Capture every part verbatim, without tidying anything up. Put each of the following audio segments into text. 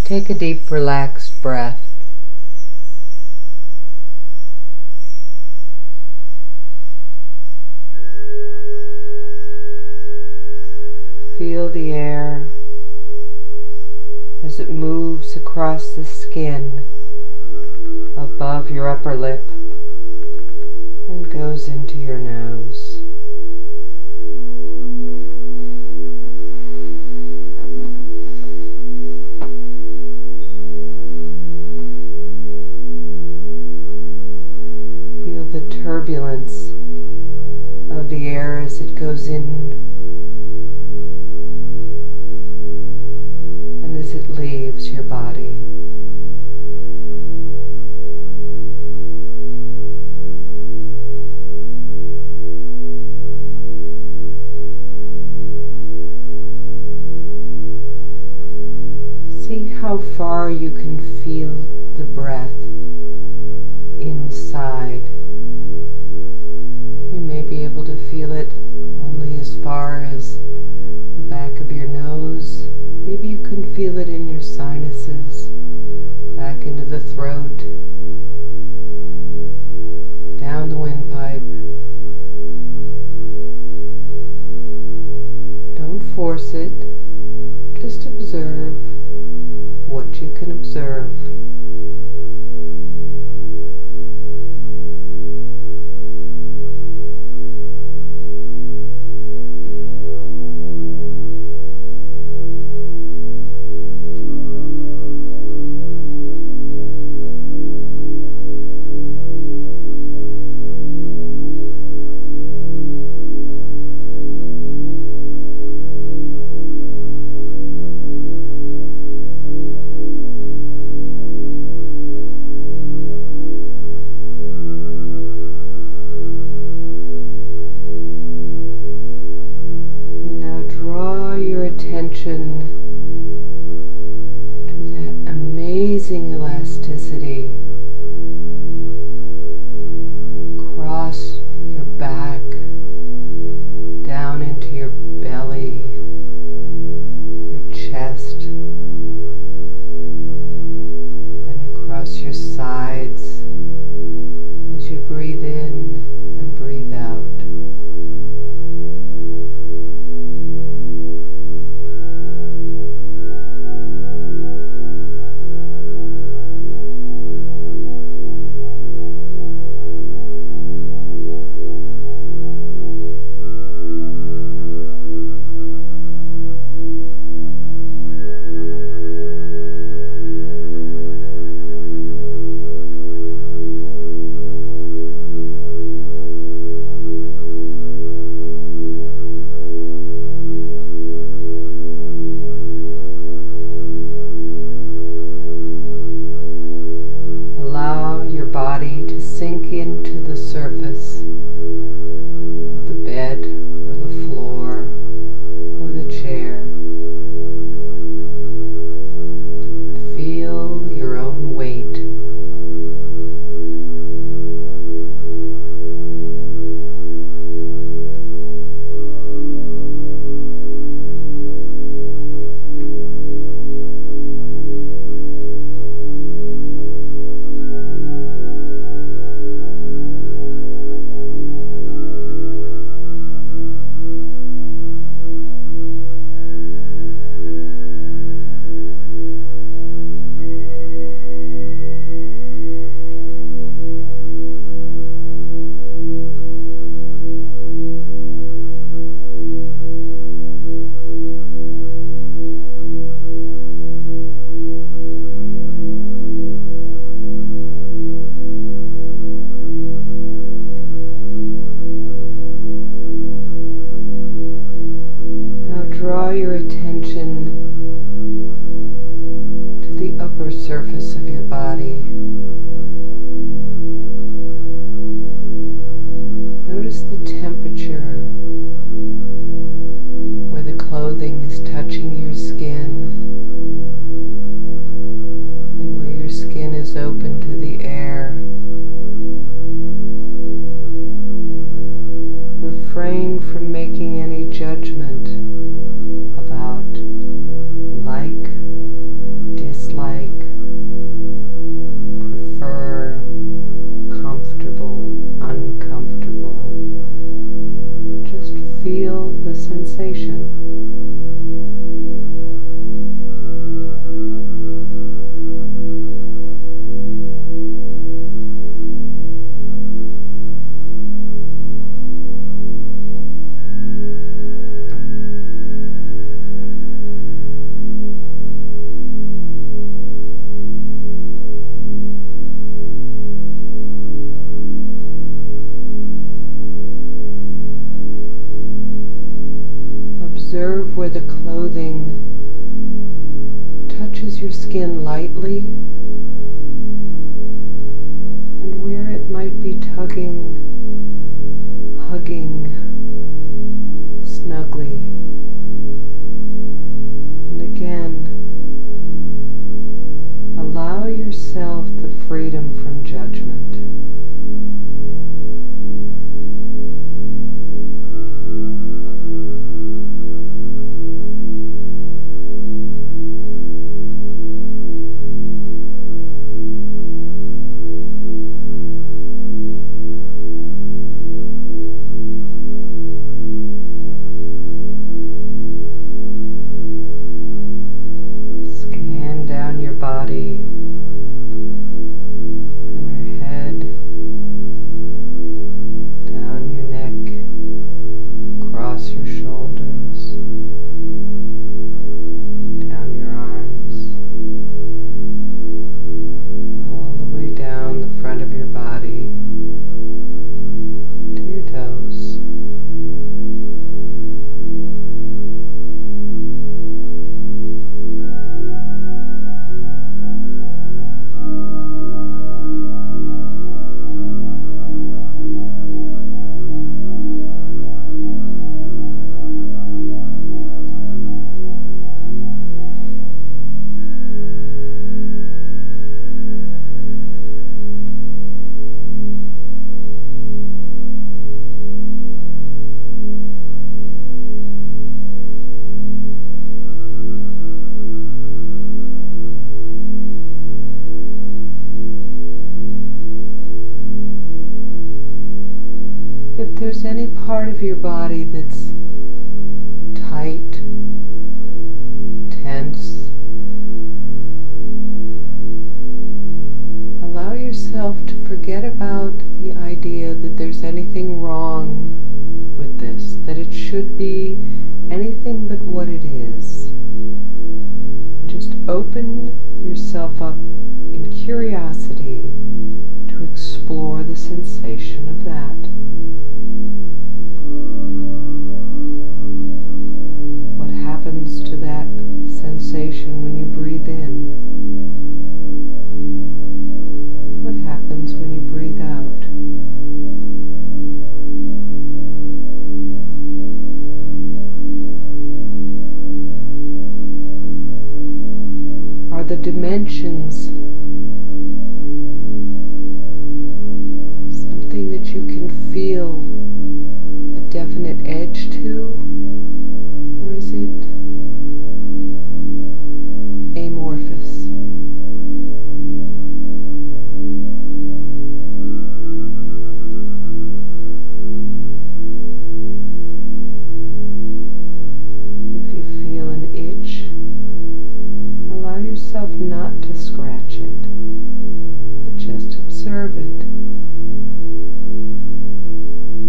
Take a deep, relaxed breath. Feel the air as it moves across the skin above your upper lip and goes into your nose. Feel the turbulence of the air as it goes in and as it leaves your body. See how far you can feel the breath inside. You may be able to feel it only as far as the back of your nose. Maybe you can feel it in your sinuses, back into the throat, down the windpipe. Don't force it, just observe what you can observe. Attention to that amazing elasticity across your back, down into your belly, your chest, and across your sides as you breathe in and breathe out. Body to sink into the surface of the bed or the floor or the chair. Feel your own weight. Draw your attention to the upper surface of your body. Notice the temperature where the clothing is touching your skin and where your skin is open to the air. Refrain from making any judgment about like, dislike. where the clothing touches your skin lightly and where it might be tugging, hugging snugly. And again, allow yourself the freedom from judgment. Body from your head down your neck, across your shoulders, down your arms, all the way down the front of your body to your toes. If there's any part of your body that's tight, tense, allow yourself to forget about the idea that there's anything wrong with this, that it should be anything but what it is. Just open yourself up in curiosity to explore the sensation of that. What happens to that sensation when you breathe in? What happens when you breathe out? Are the dimensions something that you can feel a definite edge to? Or is it amorphous? If you feel an itch, allow yourself not to scratch it, but just observe it.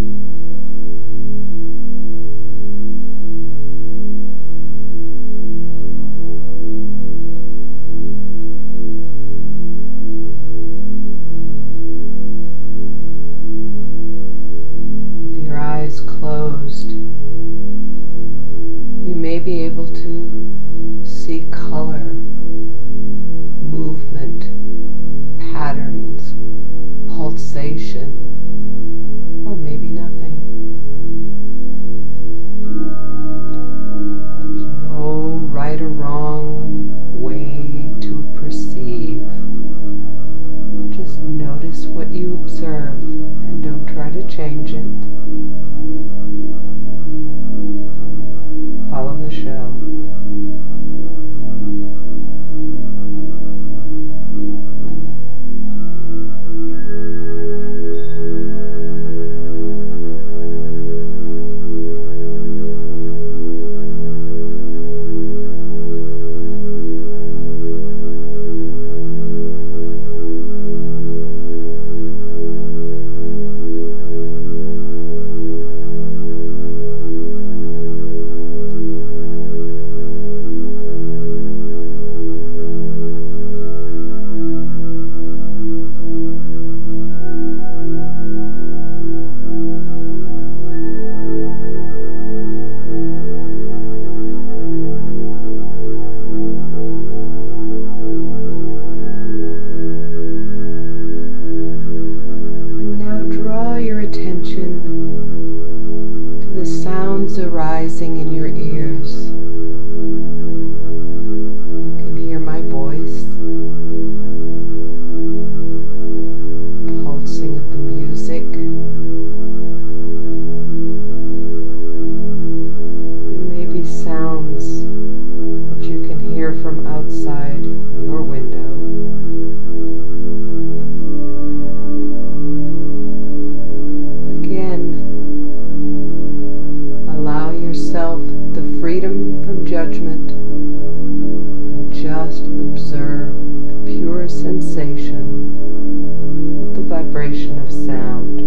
sounds arising in your ears. You can hear my voice, pulsing of the music, and maybe sounds that you can hear from outside your window. Yourself the freedom from judgment and just observe the pure sensation of the vibration of sound.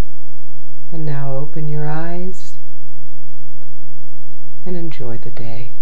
And now open your eyes and enjoy the day.